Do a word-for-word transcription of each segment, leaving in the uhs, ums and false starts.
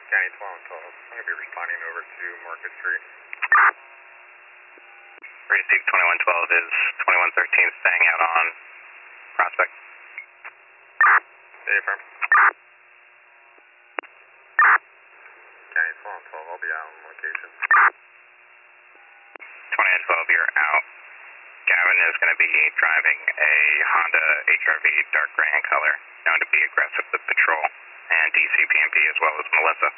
County twelve twelve. I'm going to be responding over to Market Street. Receive twenty-one twelve is twenty-one thirteen staying out on Prospect. Hey, firm. County twelve twelve, I'll be out on location. twenty-one twelve, you're out. Gavin is going to be driving a Honda H R V, dark gray in color, known to be aggressive with patrol, and D C P M P as well as Melissa.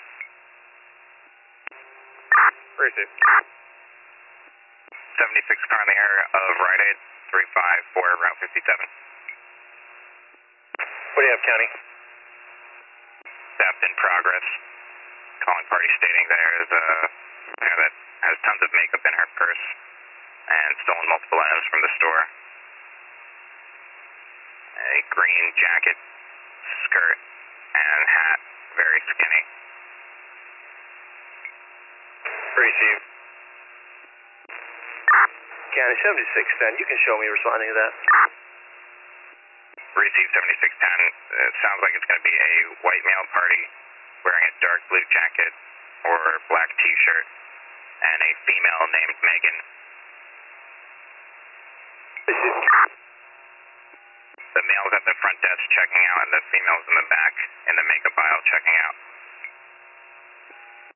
Receive. seventy-six car in the area of Rite Aid, three five four, Route fifty-seven. What do you have, County? Theft in progress. Calling party stating there is a male that has tons of makeup in her purse and stolen multiple items from the store. A green jacket, skirt, and hat, very skinny. Receive. County seventy-six ten, you can show me responding to that. Receive seventy-six ten. It sounds like it's going to be a white male party wearing a dark blue jacket or black t-shirt and a female named Megan. The male's at the front desk checking out and the female's in the back in the makeup aisle checking out.